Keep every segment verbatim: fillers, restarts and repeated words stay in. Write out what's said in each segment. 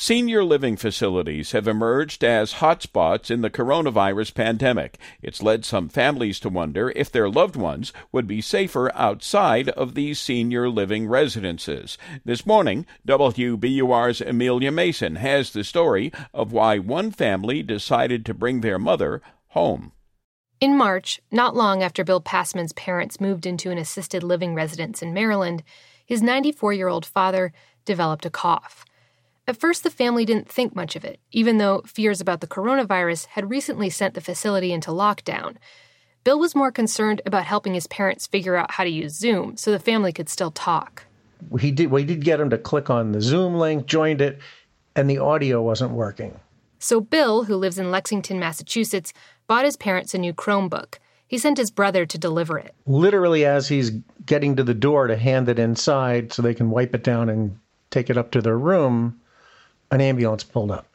Senior living facilities have emerged as hotspots in the coronavirus pandemic. It's led some families to wonder if their loved ones would be safer outside of these senior living residences. This morning, W B U R's Amelia Mason has the story of why one family decided to bring their mother home. In March, not long after Bill Passman's parents moved into an assisted living residence in Maryland, his ninety-four-year-old father developed a cough. At first, the family didn't think much of it, even though fears about the coronavirus had recently sent the facility into lockdown. Bill was more concerned about helping his parents figure out how to use Zoom so the family could still talk. He did, we did get him to click on the Zoom link, joined it, and the audio wasn't working. So Bill, who lives in Lexington, Massachusetts, bought his parents a new Chromebook. He sent his brother to deliver it. Literally, as he's getting to the door to hand it inside so they can wipe it down and take it up to their room, an ambulance pulled up.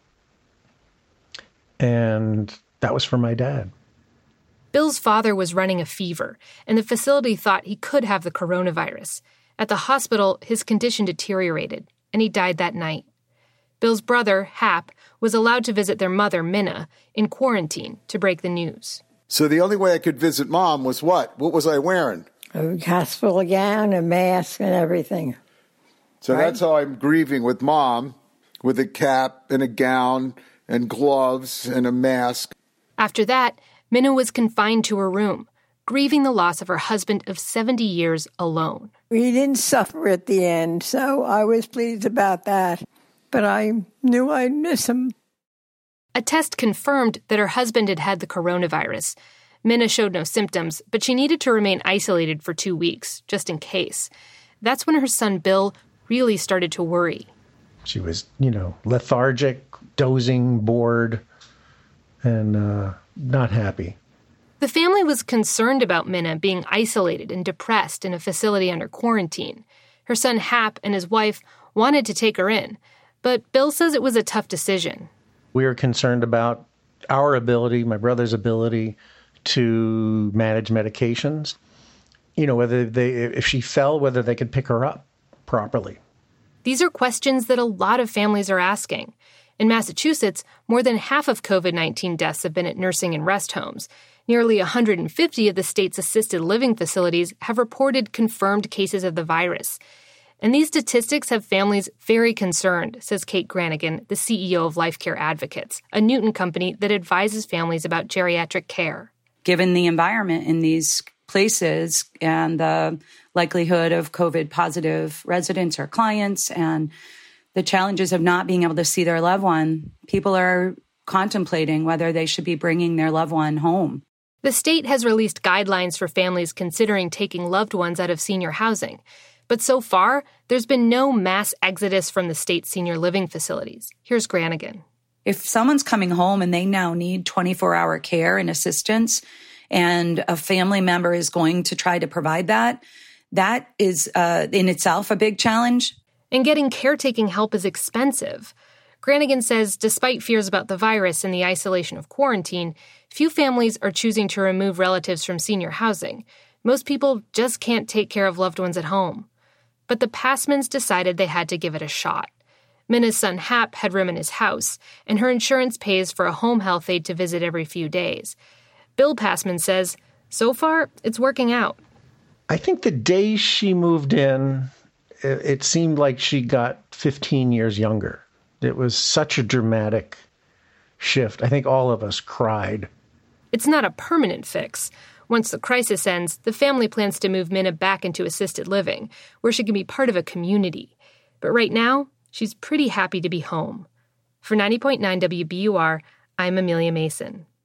And that was for my dad. Bill's father was running a fever, and the facility thought he could have the coronavirus. At the hospital, his condition deteriorated, and he died that night. Bill's brother, Hap, was allowed to visit their mother, Minna, in quarantine to break the news. So the only way I could visit Mom was what? What was I wearing? A hospital gown, a mask, and everything. So right? That's how I'm grieving with Mom, with a cap and a gown and gloves and a mask. After that, Minna was confined to her room, grieving the loss of her husband of seventy years alone. He didn't suffer at the end, so I was pleased about that. But I knew I'd miss him. A test confirmed that her husband had had the coronavirus. Minna showed no symptoms, but she needed to remain isolated for two weeks, just in case. That's when her son Bill really started to worry. She was, you know, lethargic, dozing, bored, and uh, not happy. The family was concerned about Minna being isolated and depressed in a facility under quarantine. Her son Hap and his wife wanted to take her in, but Bill says it was a tough decision. We were concerned about our ability, my brother's ability, to manage medications. You know, whether they, if she fell, whether they could pick her up properly. These are questions that a lot of families are asking. In Massachusetts, more than half of covid nineteen deaths have been at nursing and rest homes. Nearly one hundred fifty of the state's assisted living facilities have reported confirmed cases of the virus. And these statistics have families very concerned, says Kate Granigan, the C E O of Life Care Advocates, a Newton company that advises families about geriatric care. Given the environment in these places and the likelihood of COVID-positive residents or clients and the challenges of not being able to see their loved one, people are contemplating whether they should be bringing their loved one home. The state has released guidelines for families considering taking loved ones out of senior housing. But so far, there's been no mass exodus from the state's senior living facilities. Here's Granigan. If someone's coming home and they now need twenty-four hour care and assistance, and a family member is going to try to provide that, that is uh, in itself a big challenge. And getting caretaking help is expensive. Granigan says despite fears about the virus and the isolation of quarantine, few families are choosing to remove relatives from senior housing. Most people just can't take care of loved ones at home. But the Passmans decided they had to give it a shot. Minna's son Hap had room in his house, and her insurance pays for a home health aide to visit every few days. Bill Passman says, so far, it's working out. I think the day she moved in, it seemed like she got fifteen years younger. It was such a dramatic shift. I think all of us cried. It's not a permanent fix. Once the crisis ends, the family plans to move Minna back into assisted living, where she can be part of a community. But right now, she's pretty happy to be home. For ninety point nine W B U R, I'm Amelia Mason.